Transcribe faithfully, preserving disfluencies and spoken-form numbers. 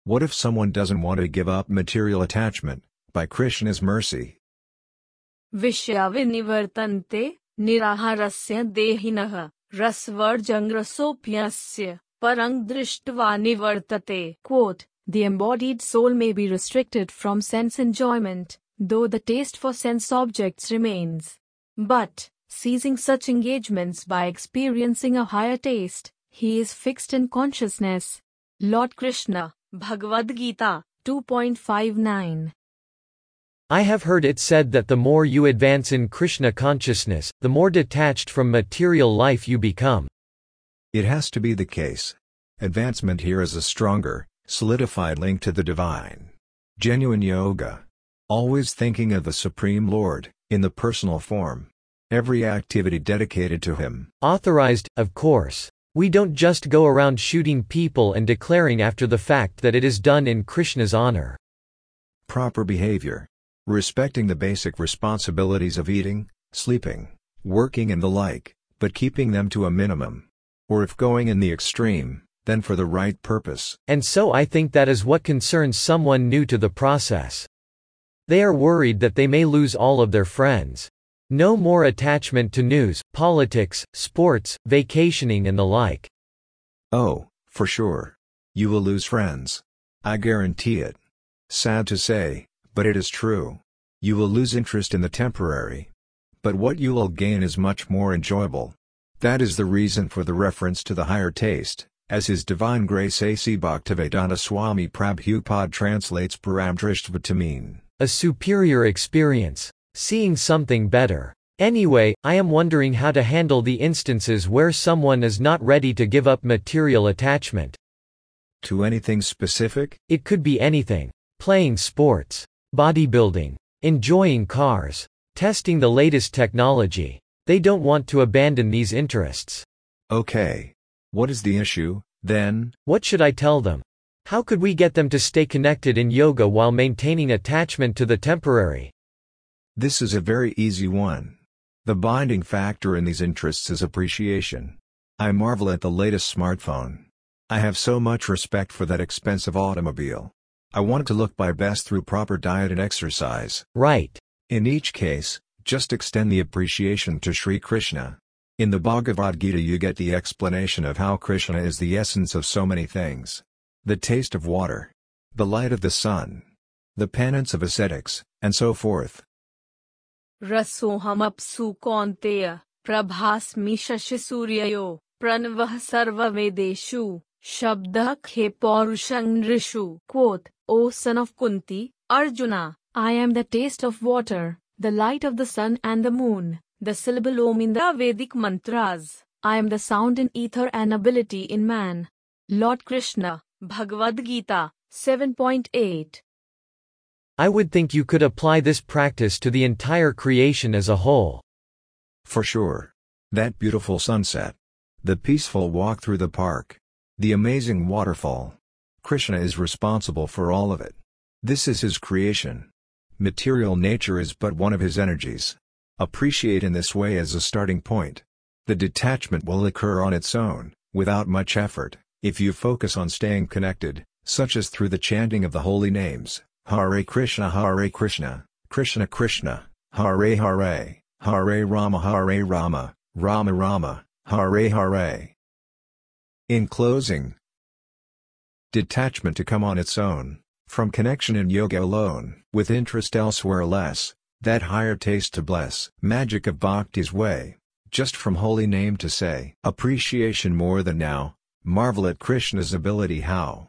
What if someone doesn't want to give up material attachment, by Krishna's mercy? विषयाविनिवर्तन्ते निराहारस्य देहिनः रसवर्जंग्रसोऽप्यस्य परं दृष्ट्वा निवर्तते. Quote, the embodied soul may be restricted from sense enjoyment, though the taste for sense objects remains. But, ceasing such engagements by experiencing a higher taste, he is fixed in consciousness. Lord Krishna, Bhagavad Gita, two point five nine. I have heard it said that the more you advance in Krishna consciousness, the more detached from material life you become. It has to be the case. Advancement here is a stronger, solidified link to the divine. Genuine yoga. Always thinking of the Supreme Lord, in the personal form. Every activity dedicated to Him. Authorized, of course. We don't just go around shooting people and declaring after the fact that it is done in Krishna's honor. Proper behavior. Respecting the basic responsibilities of eating, sleeping, working and the like, but keeping them to a minimum. Or if going in the extreme, then for the right purpose. And so I think that is what concerns someone new to the process. They are worried that they may lose all of their friends. No more attachment to news, politics, sports, vacationing and the like. Oh, for sure. You will lose friends. I guarantee it. Sad to say, but it is true. You will lose interest in the temporary. But what you will gain is much more enjoyable. That is the reason for the reference to the higher taste, as His Divine Grace A C Bhaktivedanta Swami Prabhupada translates Paramdrishtva to mean a superior experience. Seeing something better. Anyway, I am wondering how to handle the instances where someone is not ready to give up material attachment. To anything specific? It could be anything. Playing sports, bodybuilding, enjoying cars, testing the latest technology. They don't want to abandon these interests. Okay. What is the issue, then? What should I tell them? How could we get them to stay connected in yoga while maintaining attachment to the temporary? This is a very easy one. The binding factor in these interests is appreciation. I marvel at the latest smartphone. I have so much respect for that expensive automobile. I want it to look my best through proper diet and exercise. Right. In each case, just extend the appreciation to Sri Krishna. In the Bhagavad Gita you get the explanation of how Krishna is the essence of so many things. The taste of water. The light of the sun. The penance of ascetics, and so forth. रसोऽहमप्सु कौन्तेय प्रभास्मि शशिसूर्ययो प्रणवः सर्ववेदेषु शब्दः खे पौरुषं नृषु. Quote, O son of Kunti, Arjuna, I am the taste of water, the light of the sun and the moon, the syllable Om in the Vedic mantras. I am the sound in ether and ability in man. Lord Krishna, Bhagavad Gita, seven point eight. I would think you could apply this practice to the entire creation as a whole. For sure. That beautiful sunset. The peaceful walk through the park. The amazing waterfall. Krishna is responsible for all of it. This is His creation. Material nature is but one of His energies. Appreciate in this way as a starting point. The detachment will occur on its own, without much effort, if you focus on staying connected, such as through the chanting of the holy names. Hare Krishna Hare Krishna, Krishna Krishna, Hare Hare, Hare Rama Hare Rama, Rama Rama, Hare Hare. In closing, detachment to come on its own, from connection in yoga alone, with interest elsewhere less, that higher taste to bless. Magic of Bhakti's way, just from holy name to say. Appreciation more than now, marvel at Krishna's ability how.